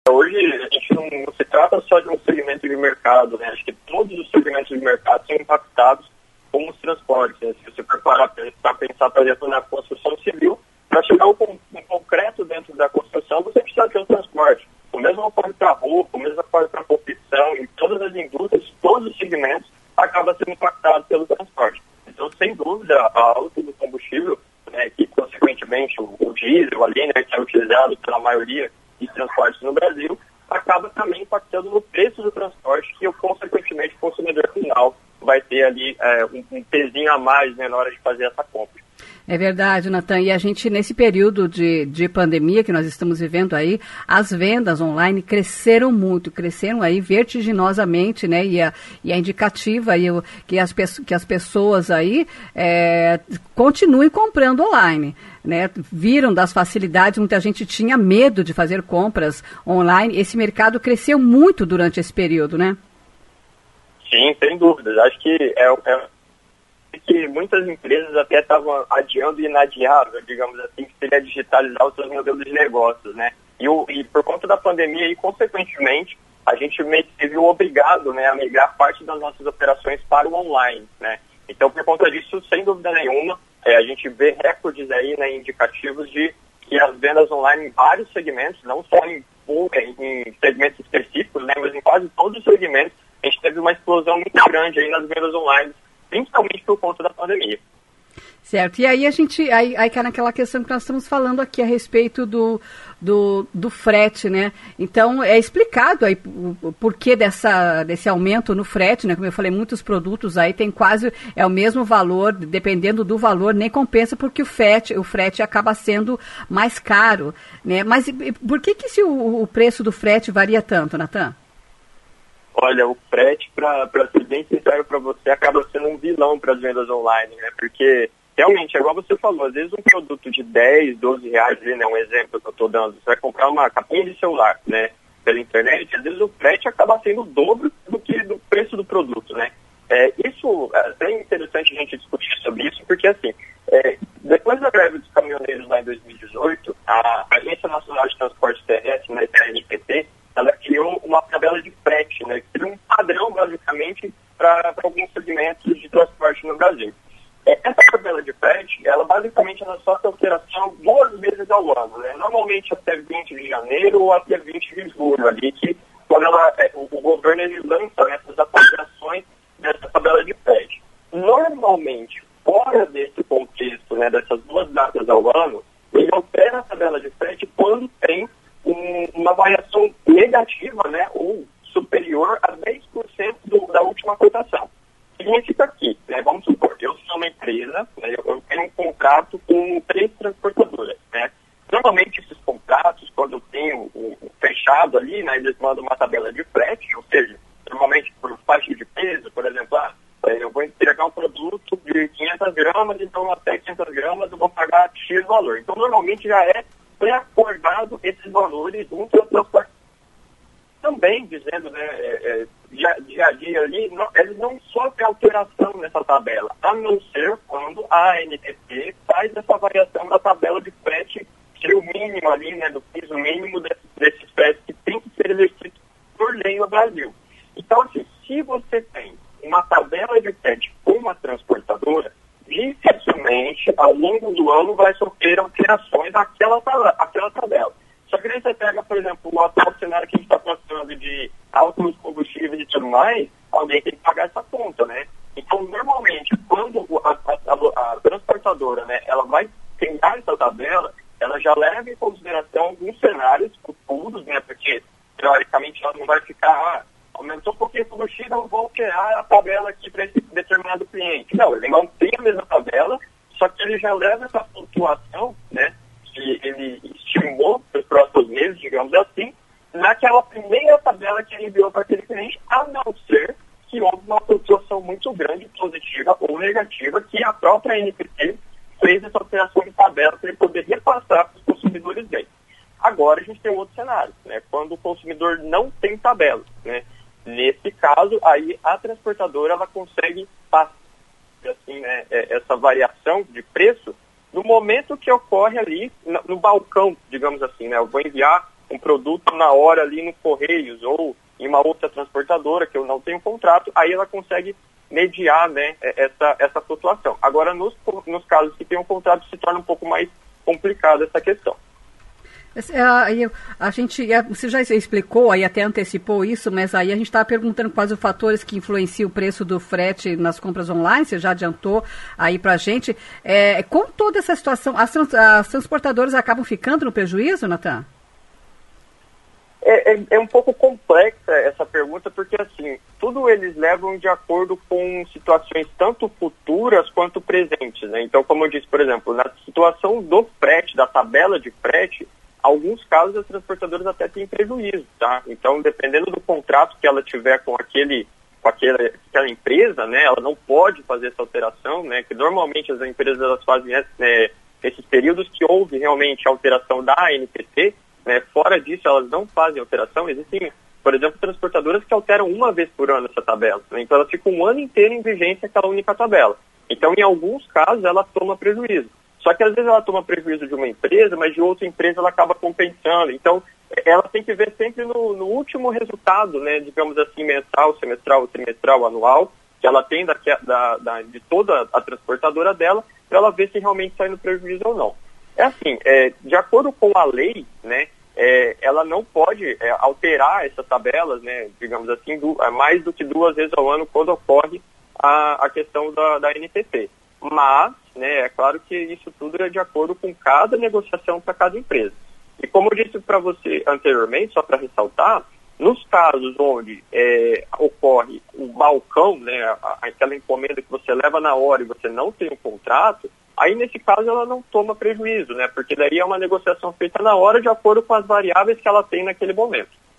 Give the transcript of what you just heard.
Hoje a gente não se trata só de um segmento de mercado, né? Acho que todos os segmentos de mercado são impactados com os transportes, né? Se você for parar para pensar, por exemplo, na construção civil, para chegar um concreto dentro da construção, você precisa ter o transporte. O mesmo ocorre para a roupa, o mesmo ocorre para a confecção, e todas as indústrias, todos os segmentos acabam sendo impactados pelo transporte. Então, sem dúvida, a alta do combustível, né, que consequentemente o diesel ali, né, que é utilizado pela maioria de transportes no Brasil, acaba também impactando no preço do transporte, que consequentemente o consumidor final vai ter ali um pezinho a mais, né, na hora de fazer essa compra. É verdade, Natan. E a gente, nesse período de pandemia que nós estamos vivendo aí, as vendas online cresceram muito, cresceram aí vertiginosamente, né? E a indicativa aí que as pessoas aí continuem comprando online, né? Viram das facilidades, muita gente tinha medo de fazer compras online. Esse mercado cresceu muito durante esse período, né? Sim, sem dúvidas. Acho que que muitas empresas até estavam adiando o inadiável, digamos assim, que seria digitalizar os seus modelos de negócios, né? E por conta da pandemia, e consequentemente, a gente meio que se viu obrigado, né, a migrar parte das nossas operações para o online, né? Então, por conta disso, sem dúvida nenhuma, a gente vê recordes aí, né, indicativos de que as vendas online em vários segmentos, não só em segmentos específicos, né, mas em quase todos os segmentos, a gente teve uma explosão muito grande aí nas vendas online, principalmente por conta da pandemia. Certo, e aí a gente, aí cai naquela questão que nós estamos falando aqui a respeito do frete, né? Então, é explicado aí o porquê desse aumento no frete, né? Como eu falei, muitos produtos aí tem quase, o mesmo valor, dependendo do valor, nem compensa porque o frete acaba sendo mais caro, né? Mas por que o preço do frete varia tanto, Natan? Olha, o frete, para ser bem sincero para você, acaba sendo um vilão para as vendas online, né? Porque, realmente, igual você falou, às vezes um produto de 10, 12 reais, né, um exemplo que eu estou dando, você vai comprar uma capinha de celular, né, pela internet, às vezes o frete acaba sendo o dobro do preço do produto, né? Isso é bem interessante a gente discutir sobre isso, porque, assim, depois da greve dos caminhoneiros lá em 2018, a Agência Nacional de Transporte Terrestre, né, a ANTT, ela criou uma tabela de frete, né, que criou um padrão, basicamente, para alguns segmentos de transporte no Brasil. Essa tabela de frete, ela basicamente sofre alteração 2 vezes ao ano, né? Normalmente até 20 de janeiro ou até 20 de julho, ali, que quando o governo ele lança essas alterações dessa tabela de frete. Normalmente, fora desse contexto, né, dessas 2 datas ao ano, ele altera a tabela de frete quando tem uma variação negativa, né, ou superior a 10% da última cotação. Significa que, né, vamos supor, eu sou uma empresa, né, eu tenho um contrato com 3 transportadoras, né? Normalmente esses contratos, quando eu tenho o fechado ali, né, eles mandam uma tabela de frete, ou seja, normalmente por faixa de peso, por exemplo, eu vou entregar um produto de 500 gramas, então até 500 gramas eu vou pagar X valor. Então normalmente já é pré-acordado esses valores junto ao transporte. Também dizendo, né, dia a dia ali, eles não sofrem alteração nessa tabela, a não ser quando a ANTT faz essa variação da tabela de frete, que é o mínimo ali, né, do piso mínimo desses fretes que tem que ser exercido por lei no Brasil. Então, assim, se você tem uma tabela de frete com uma transportadora, dificilmente, ao longo do ano, vai sofrer alterações àquela tabela. Só que aí você pega, por exemplo, o atual cenário que a gente está passando de altos combustíveis e tudo mais, alguém tem que pagar essa conta, né? Então, normalmente, quando a transportadora, né, ela vai criar essa tabela, ela já leva em consideração alguns cenários futuros, né? Porque, teoricamente, ela não vai ficar, aumentou um pouquinho o combustível, eu vou criar a tabela aqui para esse determinado cliente. Não, ele mantém a mesma tabela, só que ele já leva essa flutuação, né, que ele estimou para os próximos meses, digamos assim, naquela primeira tabela que ele enviou para aquele cliente, a não ser que houve uma flutuação muito grande, positiva ou negativa, que a própria NPT fez essa alteração de tabela para ele poder repassar para os consumidores dele. Agora a gente tem um outro cenário, né, quando o consumidor não tem tabela, né? Nesse caso, aí a transportadora ela consegue passar assim, né, essa variação de preço no momento que ocorre ali no balcão, digamos assim, né? Eu vou enviar um produto na hora ali no Correios ou em uma outra transportadora que eu não tenho contrato, aí ela consegue mediar, né, essa flutuação. Agora, nos casos que tem um contrato, se torna um pouco mais complicada essa questão. Você já explicou, aí até antecipou isso, mas aí a gente estava perguntando quais os fatores que influenciam o preço do frete nas compras online, você já adiantou aí para a gente. Com toda essa situação, as transportadoras acabam ficando no prejuízo, Natan? É um pouco complexa essa pergunta, porque assim, tudo eles levam de acordo com situações tanto futuras quanto presentes, né? Então, como eu disse, por exemplo, na situação do frete, da tabela de frete, alguns casos as transportadoras até têm prejuízo, tá? Então, dependendo do contrato que ela tiver com aquela empresa, né, ela não pode fazer essa alteração, né? Que normalmente as empresas elas fazem esses períodos que houve realmente alteração da ANTT, né? Fora disso, elas não fazem alteração. Existem, por exemplo, transportadoras que alteram uma vez por ano essa tabela, né? Então ela fica um ano inteiro em vigência aquela única tabela. Então, em alguns casos, ela toma prejuízo. Só que às vezes ela toma prejuízo de uma empresa, mas de outra empresa ela acaba compensando. Então, ela tem que ver sempre no último resultado, né, digamos assim, mensal, semestral, trimestral, anual, que ela tem de toda a transportadora dela, para ela ver se realmente sai no prejuízo ou não. É assim, de acordo com a lei, né, ela não pode alterar essas tabelas, né, digamos assim, mais do que 2 vezes ao ano quando ocorre a questão da NTT. Mas, né, é claro que isso tudo é de acordo com cada negociação para cada empresa. E como eu disse para você anteriormente, só para ressaltar, nos casos onde ocorre o balcão, né, aquela encomenda que você leva na hora e você não tem um contrato, aí nesse caso ela não toma prejuízo, né, porque daí é uma negociação feita na hora de acordo com as variáveis que ela tem naquele momento.